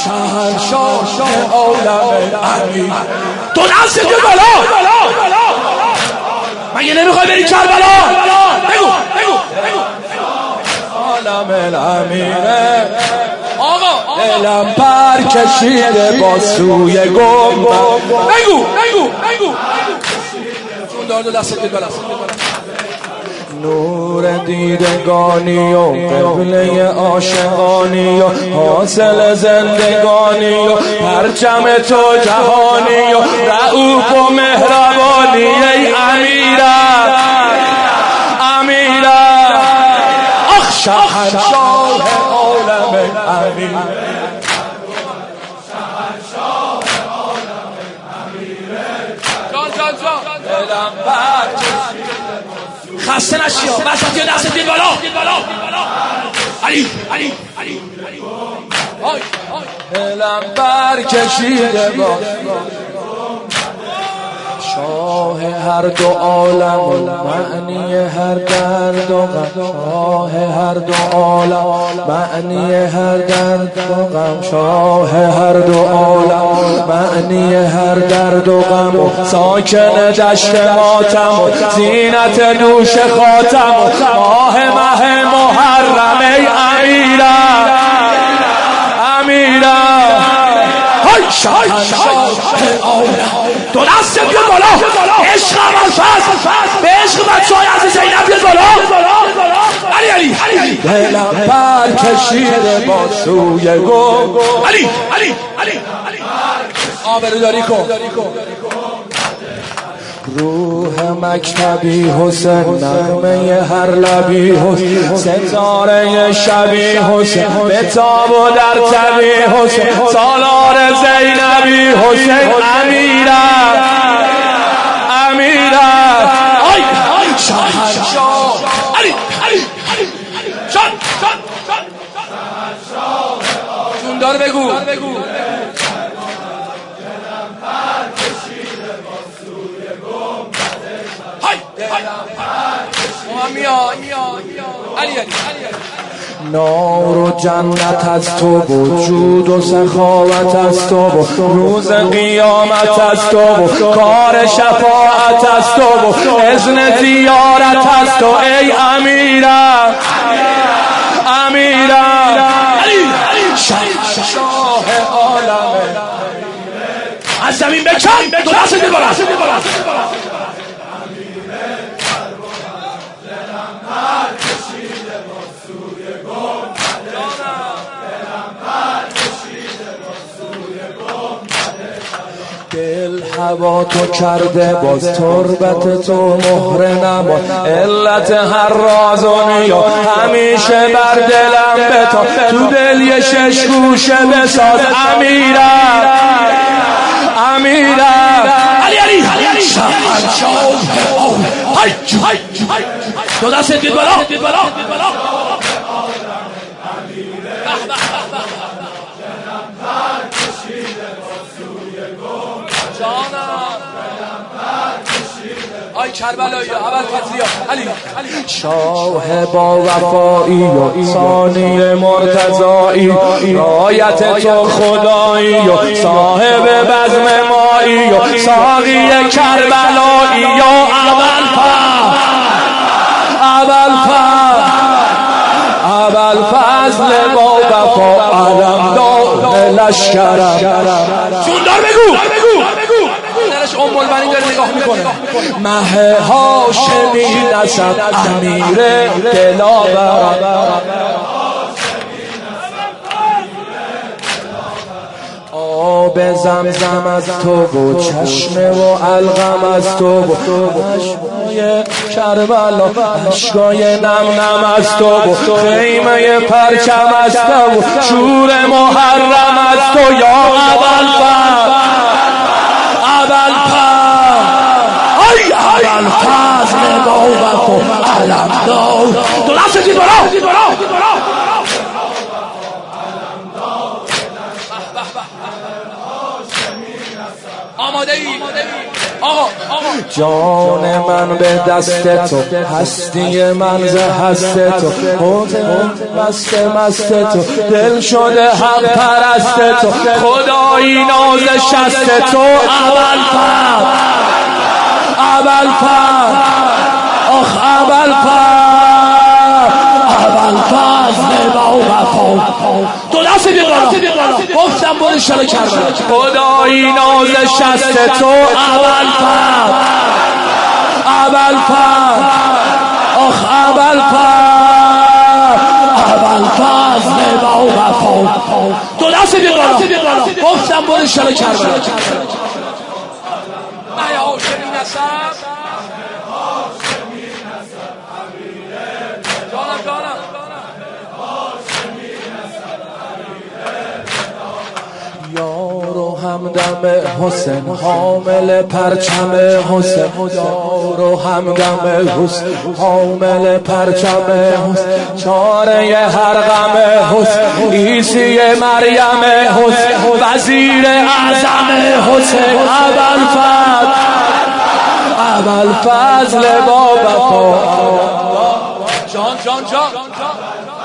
شهنشاه عالم امیر. تو دست بیا بالا. مگه نمیخوای بری کربلا؟ بگو. عالم امیره آقا دلم پر کشیده با سوی گنبد. بگو چون دار دست بیا بالا. نور دیدگانی و قبله عاشقانی و حاصل زندگانی و پرچم تو جهانی و رؤوف و مهربانی ای امیرم آخ شهنشاه عالم امیر. دلم پر خسته نشی وسطی دست دید بالا. علی دلم بر کشیده با شاه هر دو عالم معنی هر درد و غم. شاه هر دو عالم معنی هر درد و غم. شاه هر دو عالم معنی هر درد و غم. ساکن دشت ماتم و زینت دوش خاتم و ماه محرم ای امیرم های شهنشاه عالم. تو دست بیاد بالا. عشق ابوالفضل به عشق بچه‌های از زینب بیاد بالا. علی دلم پر کشیده با سوی گم. علی آبروداری کن. روح مکتبی حسین نغمه هر لبی حسین ستاره شبی حسین بتاب و در تبی حسین سالار زینبی حسین امیرم آی شهنشاه علی شان جون دار بگو. نار و جنت از تو وجود و سخاوت از تو روز قیامت از تو کار شفاعت از تو اذن زیارت از تو ای امیرم شهنشاه عالم از زمین بکن. تو دست بیا بالا. دل هوا تو کرده باز تربت تو مهر نما. علت هر راز و نیا همیشه بر دلم بتا. تو دل یه شش گوشه بساز امیرم علی شهنشاه های تو دست بید بالا. آی کربلایی ابوالفضلیا علی شاه با وفایی و ثانی مرتضایی رایت تو خدایی و صاحب بزم مایی و ساقی کربلایی یا ابوالفضل با وفا علمدار لشکرم. چون دار بگو ام البنین داره نگاه میکنه. مه هاشمی نسب امیر دلاور. آب زمزم از تو و چشمه و علقم از تو و اشکای کربلا اشکای نم از تو و خیمه پرچم از تو و شور محرم از تو یا ابوالفضل با وفا علمدار. تو دست دید بالا. آماده ای جان من به دست تو، هستی من ز هست تو، مست تو، دل شده حق پرست تو، خدایی ناز شست تو. ابوالفضل آخ ابوالفضل با وفا، دو دست بیقرار گفتم برو شل کربلا، خدایی ناز شست تو. ابوالفضل آخ ابوالفضل با وفا، دو دست بیقرار گفتم برو شل کربلا. ای هاشمی نسب یارو همدم حسین حامل پرچم حسین، یارو همدم حسین حامل پرچم حسین، چاره هر غم حسین، عیسی مریم حسین، وزیر اعظم حسین. ابوالفضل با وفا. جان